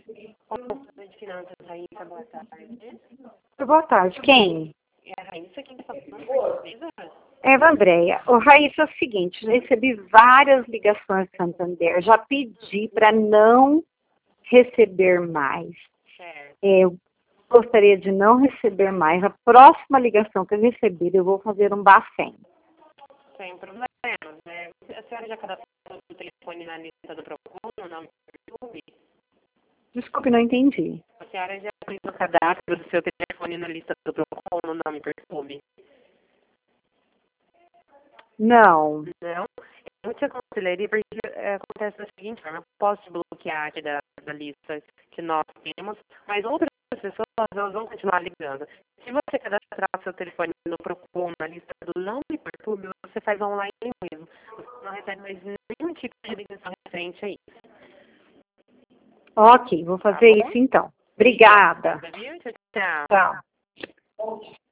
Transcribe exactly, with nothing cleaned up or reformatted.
Consultora de finanças, Raíssa, boa tarde. Boa tarde, quem? É a Raíssa quem está falando, empresa? Eva Andréia. Ô, Raíssa, é o seguinte, já recebi várias ligações de Santander, já pedi para não receber mais. Certo. Eu gostaria de não receber mais. A próxima ligação que eu receber, eu vou fazer um Bafem. Sem problema, né? A senhora já cadastrou o telefone na lista do Procon, no nome do YouTube? Desculpe, não entendi. A senhora já fez o cadastro do seu telefone na lista do Procon, no nome do YouTube? Não. Não? Eu te aconselharia porque é, acontece da seguinte forma, eu posso te bloquear aqui da, da lista que nós temos, mas outras pessoas elas vão continuar ligando. Se você cadastrar o seu telefone no Procon, na lista do Não Me Perturbe, você faz online mesmo. Você não recebe mais nenhum tipo de ligação referente a isso. Ok, vou fazer Tá bom? isso então. Obrigada. Viu? Tchau, tchau. Tchau.